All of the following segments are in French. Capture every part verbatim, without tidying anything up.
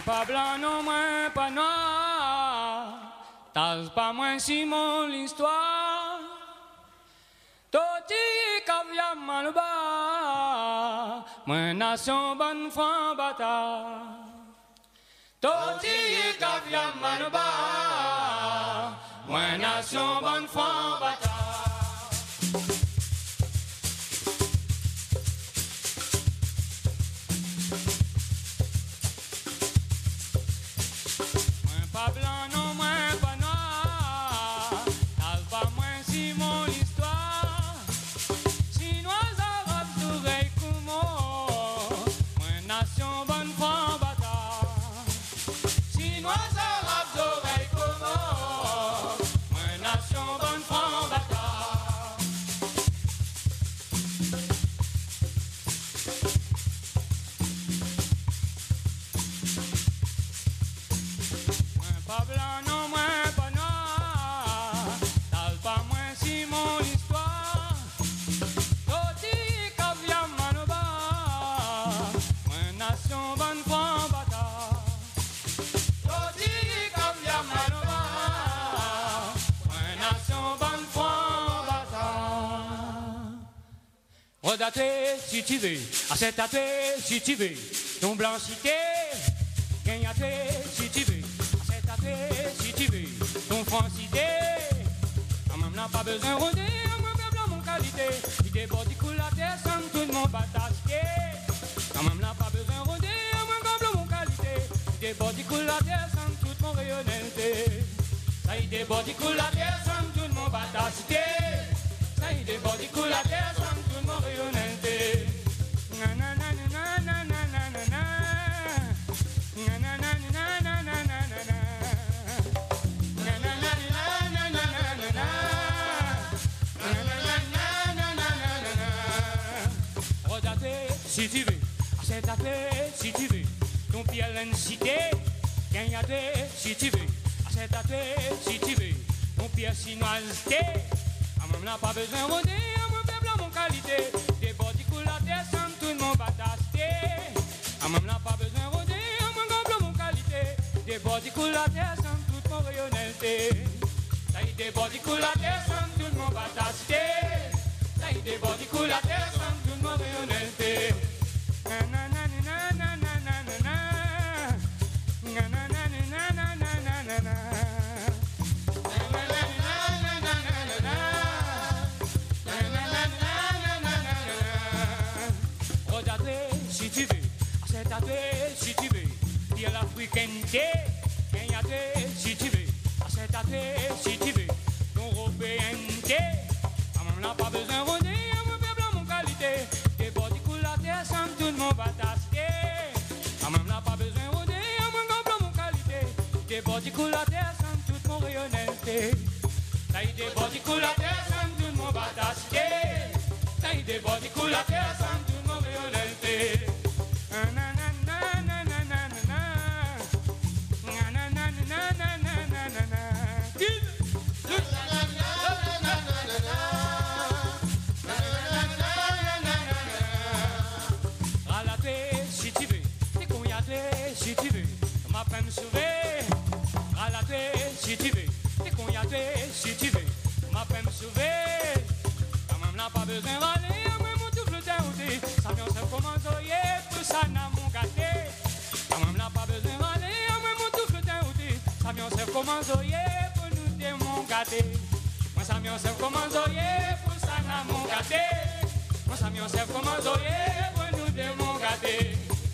pas blanc, non, moins pas noir. T'as pas moins Simon l'histoire. Toti caviar malba. Moins nation bonne franc bâtard. Toti caviar malba. Moins nation bonne franc bâtard. Pas blanc, non, moins pas noir. T'as pas moins Simon l'histoire. Chinois, arabes, d'oreilles, Kumo. Moins nation, bonne franc bâtard. Chinois, arabes, d'oreilles, Kumo. Moins nation, bonne franc bâtard. Pas blanc, non, moins pas noir. T'as pas moins Simon l'histoire. Toti caviar manoba. Moins nation bonne franc bâtard. Toti caviar manoba. Moins nation bonne franc bâtard. Redaté si tu veux, acceptaté si tu veux. Ton blanchité, gagnaté si tu veux. Si tu veux, ton francité, même n'a pas besoin de rôder, moi blanc mon qualité, il déborde, il coule la terre, sans tout le monde batasqué. Même n'a pas besoin de rôder, moi blanc mon qualité, il déborde, il coule la terre, sans toute mon rayonnalité. Ça il déborde, il coule la terre, sans tout le monde batasqué. Ça il déborde, il coule la terre, sans tout le monde rayonnalité. Na na na na na na na na na. Na na na na na na na na na. Si tu veux, accepte-t-elle si tu veux, ton pied à l'incité, gagne-t-elle si tu veux, accepte-t-elle si tu veux, ton pied à chinoisité, à même n'a pas besoin de rôder, à mon peuple à mon qualité, des bords du coup la terre sans tout le monde batasté, à même n'a pas besoin de rôder, à mon peuple à mon qualité, des bords du coup la terre sans toute mon rayonnalité, ça y est des bords du coup la terre sans tout le monde batasté, ça y est des bords du coup la terre sans tout le monde rayonnalité. Si tu veux, accepte-t-elle si tu veux, dire l'africainité, gagne-t-elle si tu veux, accepte-t-elle si tu veux, ton européenté, à même n'a pas besoin de rôder, à mon peuple à mon qualité, des bords du coup la terre sans tout le monde batasqué, à même n'a pas besoin de rôder, à mon peuple à mon qualité, des bords du coup la terre sans toute mon rayonnalité, ça y est des bords du coup la terre sans tout le monde batasqué, ça y est des bords du coup la terre sans tout le monde rayonnalité. Si tu veux, t'es con y'a si tu veux, ma peine me sauver. Ralaté si tu veux, t'es con y'a si tu veux, ma peine me sauver. Quand même n'a pas besoin de râler, moi mon tout le temps outé. Ça vient se commander, tout ça n'a mon gâté. Quand même n'a pas besoin de râler, moi mon tout le temps outé. Ça vient se commander, pour nous des mon gâté. Moi ça vient se commander, pour ça n'a mon gâté. Moi ça vient se commander, pour nous des mon gâté.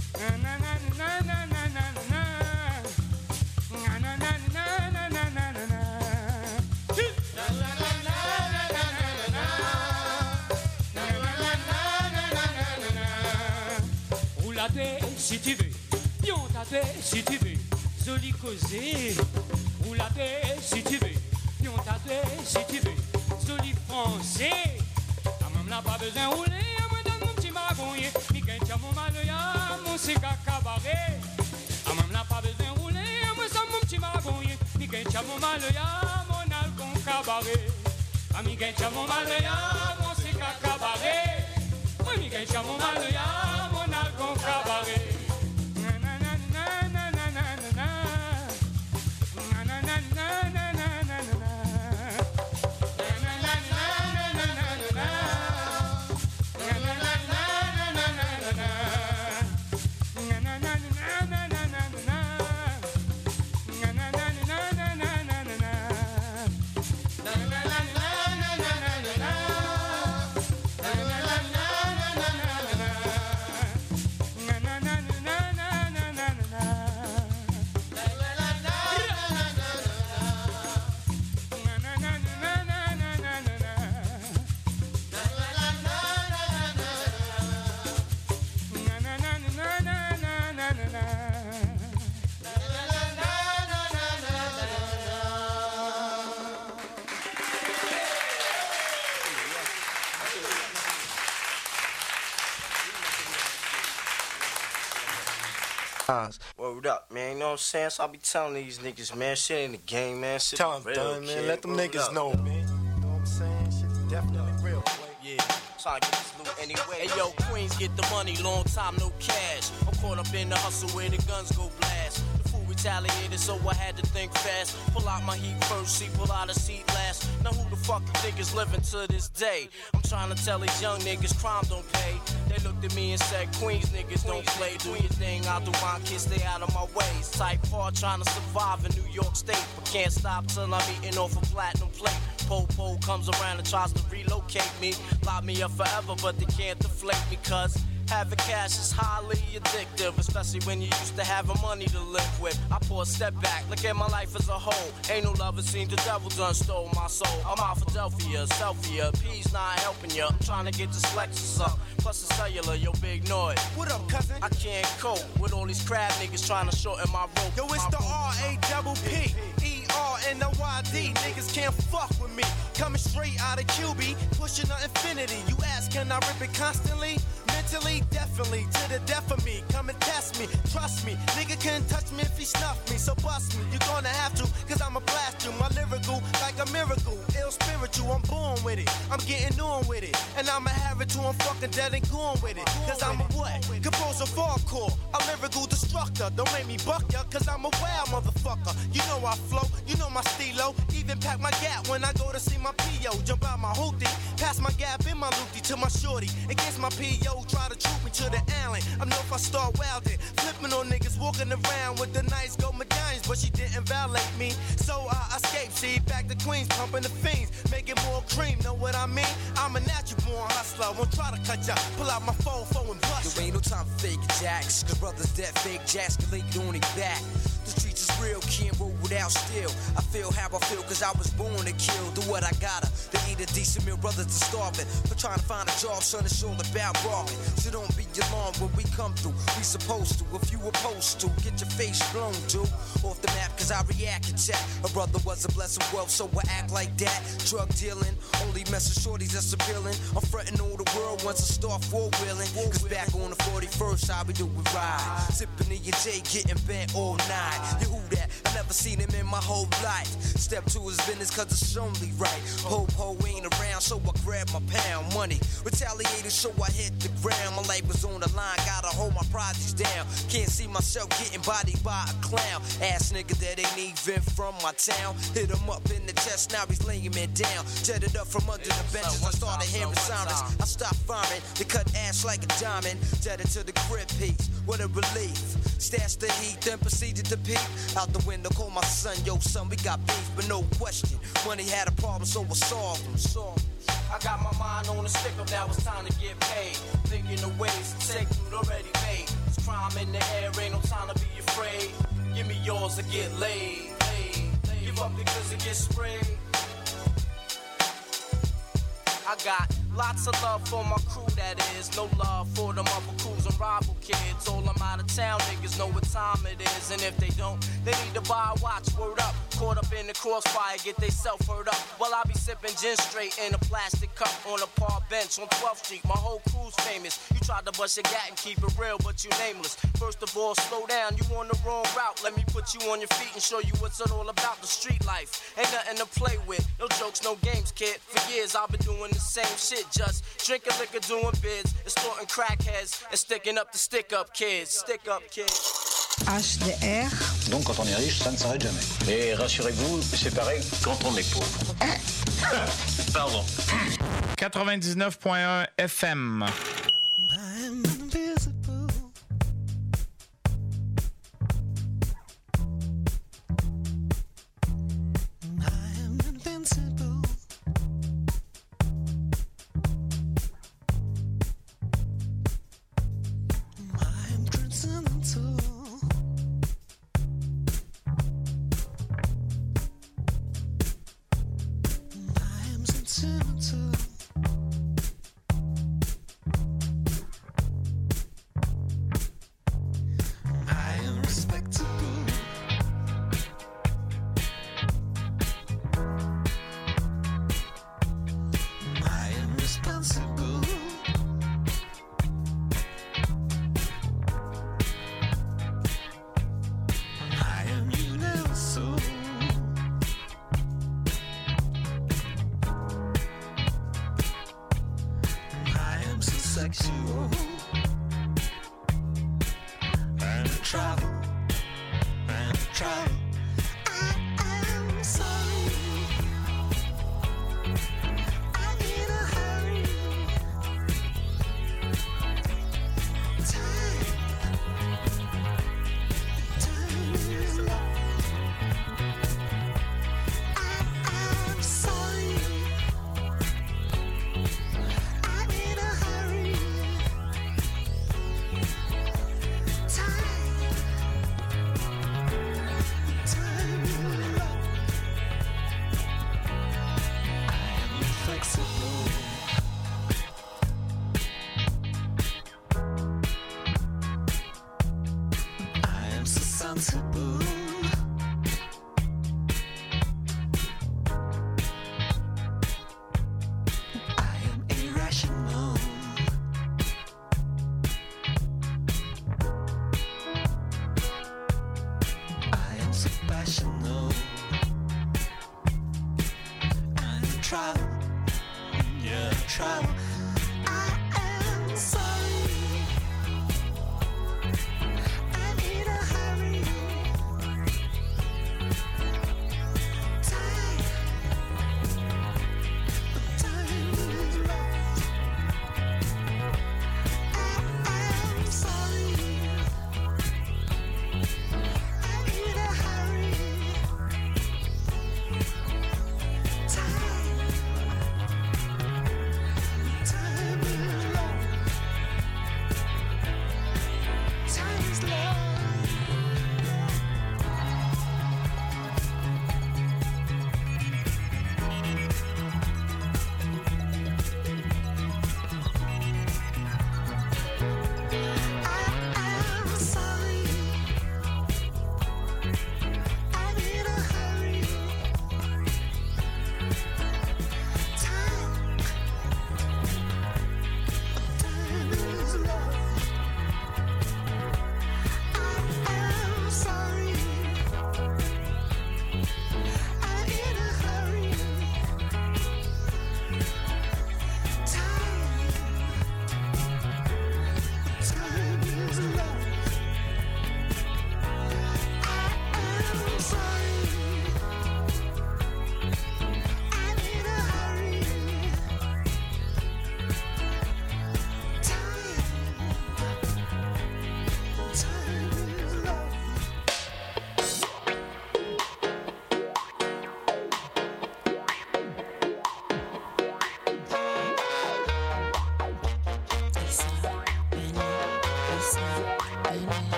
Roulaté si tu veux, pion taté si tu veux, joli causé. Roulaté si tu veux, pion taté si tu veux, joli français. Ah même n'a pas besoin de rouler, à moi donne mon petit maragonnier. Mi gagne mon maloya, mon cigare cabaret. Ah même n'a pas besoin de rouler, à moi ça mon petit maragonnier. Mi gagne mon maloya, mon alcon cabaret. Ah mi gagne mon maloya, mon cigare cabaret. Moi mi gagne mon maloya, mon alcon cabaret. Na na na na na na na. Word up, man. You know what I'm saying? So I be telling these niggas, man, shit ain't the game, man. Shit Tell them, real, done, man. kid. Let them Word niggas up. know, man. You know what I'm saying? Shit definitely real, boy. Yeah. Trying to get this loot anyway. Hey yo, Queens get the money, long time no cash. I'm caught up in the hustle where the guns go blast. The fool retaliated, so I had to think fast. Pull out my heat first, see, pull out a seat last. Now who the fuck you think is living to this day? I'm trying to tell these young niggas crime don't pay. They looked at me and said, Queens niggas don't play. Do your thing, I'll do mine, kids stay out of my ways. Type hard trying to survive in New York State, but can't stop till I'm eating off a platinum plate. Po-po comes around and tries to relocate me. Lock me up forever, but they can't deflate me, cause having cash is highly addictive, especially when you used to having money to live with. I pour a step back, look at my life as a whole. Ain't no lover seen the devil done stole my soul. I'm out Philadelphia, selfie, P's not helping ya. I'm trying to get this Lexus up, plus the cellular, yo, big noise. What up, cousin? I can't cope with all these crab niggas trying to shorten my rope. Yo, it's the R A double P, E R N O Y D. Niggas can't fuck with me. Coming straight out of Q B, pushing the infinity. You ask, can I rip it constantly? Mentally, definitely, to the death of me. Come and test me, trust me. Nigga can't touch me if he snuff me, so bust me. You're gonna have to, cause I'ma blast you. My lyrical, like a miracle. Ill spiritual, I'm born with it. I'm getting on with it. And I'ma have it till I'm fucking dead and gone with it. Cause I'm a what? Composer hardcore, a lyrical destructor. Don't make me buck ya, cause I'm a wild motherfucker. You know I flow, you know my stilo. Even pack my gap when I go to see my P O. Jump out my hoopty, pass my gap in my loopty to my shorty. Against my P O, try to troop me to the alley. I know if I start wildin', flipping on niggas, walking around with the nice gold medallions, but she didn't violate me. So I escaped, see, back to Queens, pumping the fiends, making more cream, know what I mean? I'm a natural born hustler, won't try to cut ya, pull out my phone, phone and bust. There ain't no time for fake jacks, cause brothers dead fake jacks can lay you on their back. The streets is real, can't roll without steel. I feel how I feel cause I was born to kill. Do what I gotta, to eat a decent meal, brothers to starving. But trying to find a job, son, it's all about robbing. So don't be alarmed when we come through. We supposed to, if you opposed to, get your face blown, dude. Off the map, cause I react and chat. A brother was a blessed wealth, so I act like that. Drug dealing, only messing shorties that's appealing. I'm frontin' all the world once I start four-wheeling. Cause back on the forty-first, how we do we ride. Sippin' in your J, getting bent all night. You who that? I never seen him in my whole life. Step to his business, cause it's only right. Po-po ain't around, so I grab my pound money. Retaliated, so I hit the ground. My life was on the line, gotta hold my projects down. Can't see myself getting bodied by a clown. Ass nigga that ain't even from my town. Hit him up in the chest, now he's laying me down. Jetted up from under the benches, I started hearing sirens. I stopped firing, they cut ash like a diamond. Jetted to the crib piece, what a relief. Stashed the heat, then proceeded to peek. Out the window, call my son, yo son, we got beef, but no question. Money had a problem, so I solved him. Solved him. I got my mind on a stick up, now it's time to get paid. Thinking of ways to take food already made. There's crime in the air, ain't no time to be afraid. Give me yours or get laid. laid, laid. Give up because it gets sprayed. I got lots of love for my crew, that is. No love for them other crews and rival kids. All them out of town niggas know what time it is. And if they don't, they need to buy a watch, word up. Caught up in the crossfire, get they self hurt up. While I be sipping gin straight in a plastic cup on a park bench on twelfth street. My whole crew's famous. You tried to bust your gat and keep it real, but you nameless. First of all, slow down, you on the wrong route. Let me put you on your feet and show you what's it all about. The street life ain't nothing to play with. No jokes, no games, kid. For years I've been doing the same shit. Just drinking liquor, doing bids, extorting crackheads, and sticking up the stick up kids. Stick up kids. H D R. Donc quand on est riche, ça ne s'arrête jamais. Et rassurez-vous, c'est pareil quand on est pauvre. Pardon. quatre-vingt-dix-neuf point un F M. Sentimental. travel and travel.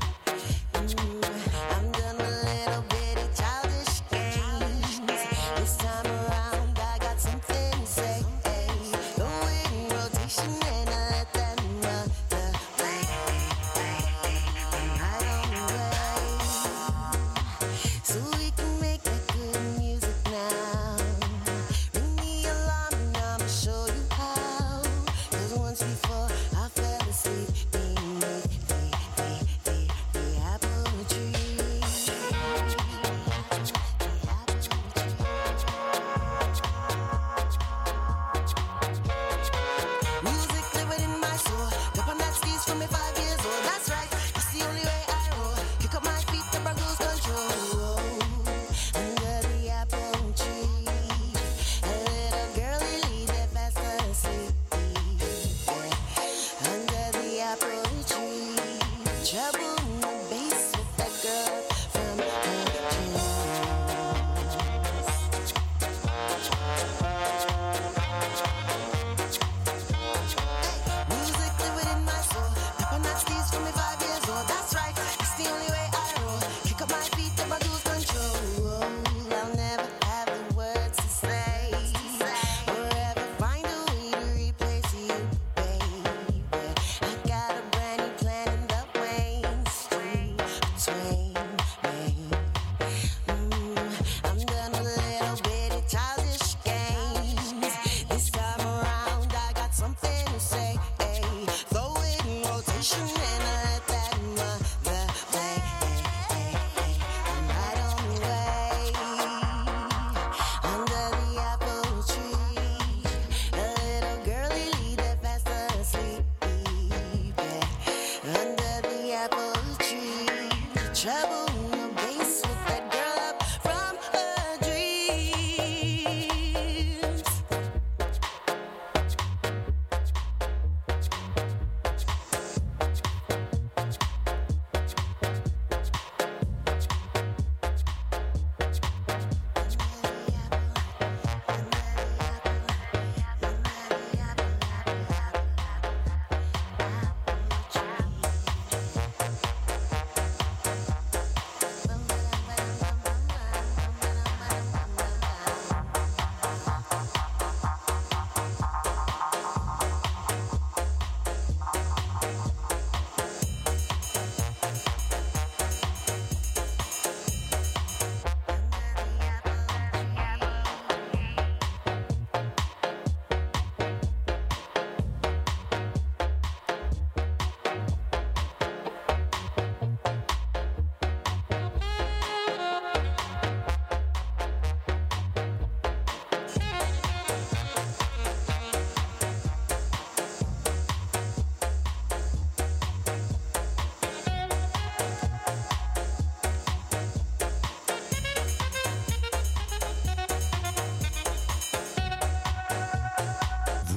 This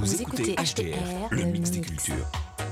Vous écoutez H T R, le mix des cultures.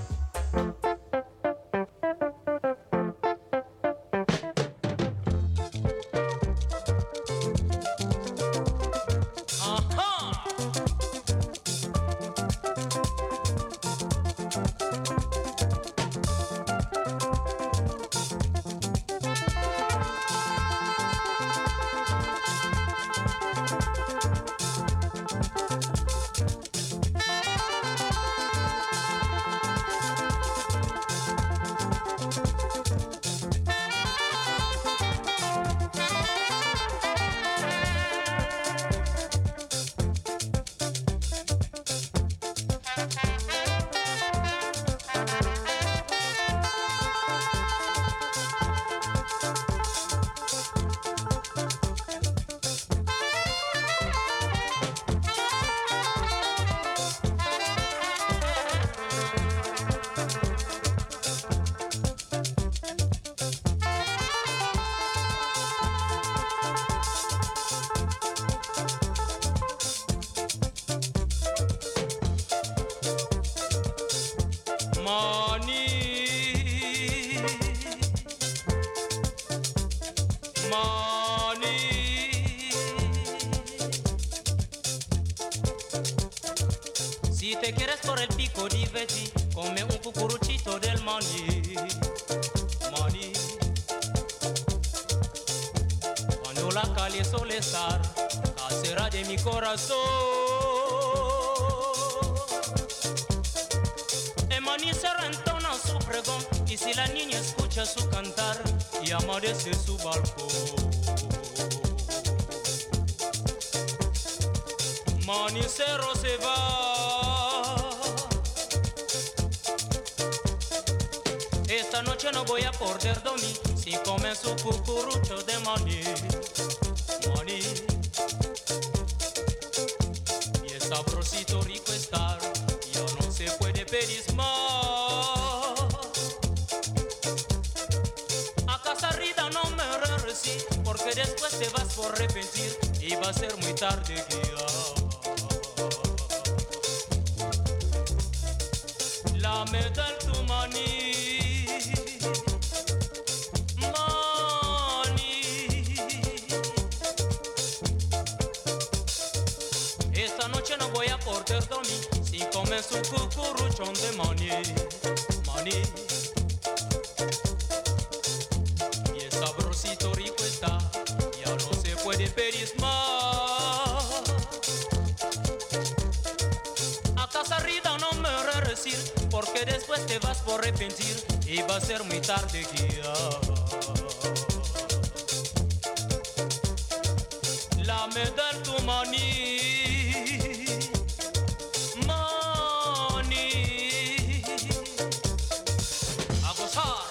Si te quieres por el pico, diverti, come un cucuruchito del maní, maní. Cuando la calle suele estar, casera de mi corazón. El maní se rentona su pregón, y si la niña escucha su cantar, y amanece su balcón. Manicero se va. Esta noche no voy a poder dormir si comen su cucurucho de maní, maní. Y es sabrosito rico estar, ya no se puede pedir más. A casa rida no me regresí, porque después te vas por arrepentir y va a ser muy tarde guía. La medal tu maní, maní. Esta noche no voy a poder dormir si comen su cucuruchón de maní, maní. Y es sabrosito rico está, ya no se puede pedir más. A casa rida no me regresir, porque después te vas por arrepentir y va a ser muy tarde guía. La medal tu maní, maní. A gozar.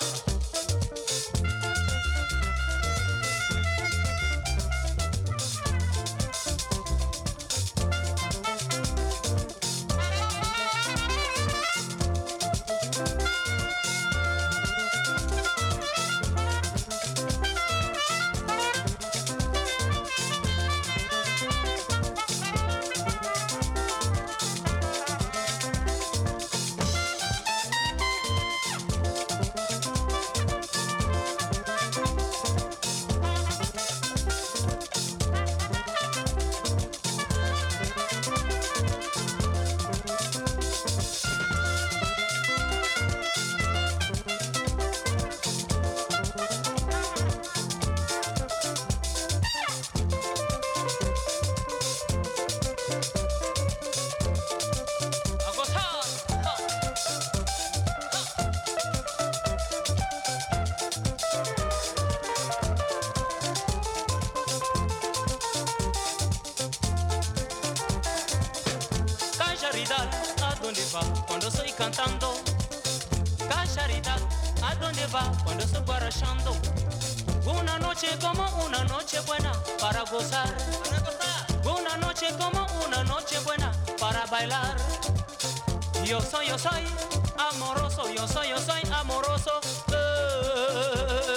¿A dónde va cuando estoy cantando? Cacharidad, ¿a dónde va cuando estoy guarachando? Una noche como una noche buena para gozar, para gozar. Una noche como una noche buena para bailar. Yo soy, yo soy amoroso, yo soy, yo soy amoroso. Eh.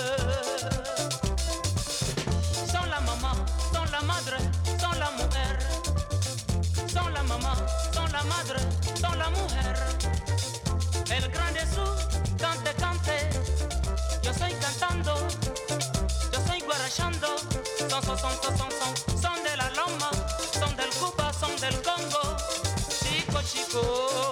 Son la mamá, son la madre, son la mujer. Son la mamá, son la la madre, son la mujer. El gran Jesús, cante, cante. Yo estoy cantando, yo estoy guarachando. Son, son, son, son, son, son, son de la Loma, son del Cuba, son del Congo. Chico, chico.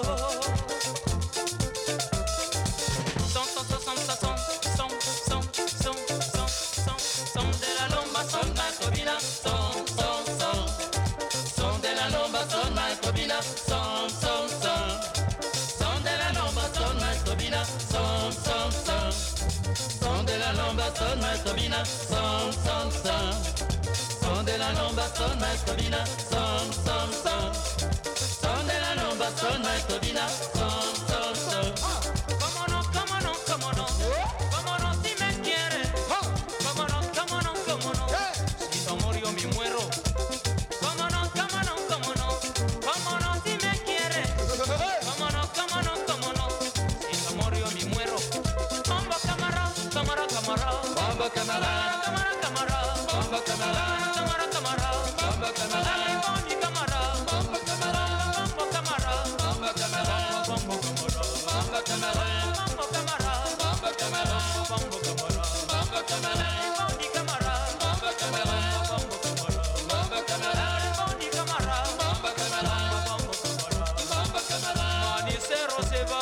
Son, son, son, son, son, son, son, son, son, son, son, son de la Loma, son Marcovina, son, son, son. Son de la Loma, son Marcovina, son, son, son. Son de la Loma, son Marcovina, son, son, son. Son de la Loma, son Marcovina, son, son, son. Son de la Loma, son Marcovina, son, son, son. Son de la Loma, son Marcovina, son, son, son. Cómo no, cómo no, cómo no. Cómo no si me quiere. Cómo no, cómo no, cómo no. Si tu amor yo me muero. Cómo no, cómo no, cómo no. Cómo no si me quiere. Cómo no, cómo no, cómo no. Si tu amor yo me muero. Bomba camarón, camarón, camarón. Bomba camarón, camarón, camarón. Bomba camarón, camarón, camarón. Bomba camarón. Ay, boni camarón. Bomba camarón, bomba camarón. Bomba camarón, bomba camarón. Bomba camarón, bomba camarón. Bomba camarón, bomba camarón. Bomba camarón, boni camarón. Bomba camarón, bomba camarón. Bomba camarón, boni camarón. Bomba camarón, bomba camarón. Bomba camarón. Manicero se va.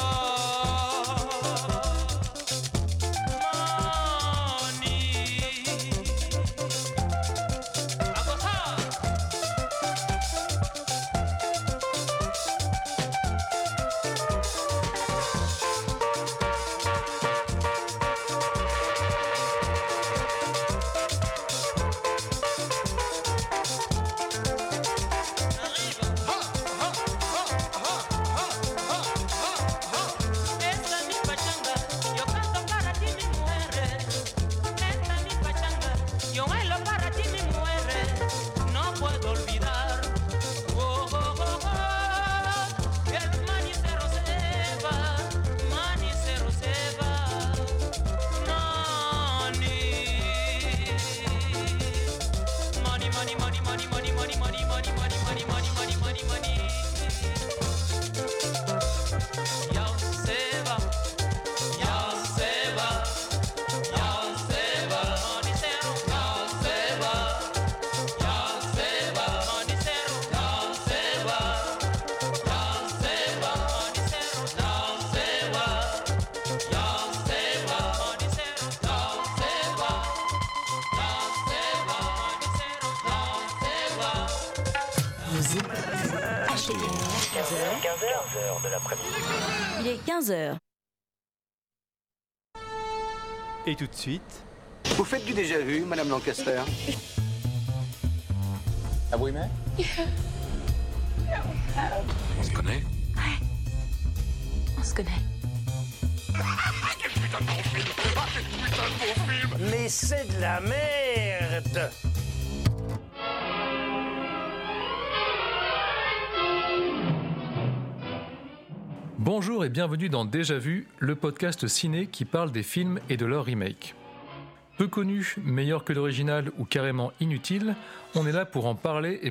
Il est quinze heures. Et tout de suite... Vous faites du déjà-vu, Madame Lancaster? Ah oui, mais On se connaît? Ouais. On se connaît. Mais c'est de la merde! Bonjour et bienvenue dans Déjà Vu, le podcast ciné qui parle des films et de leurs remakes. Peu connu, meilleur que l'original ou carrément inutile, on est là pour en parler et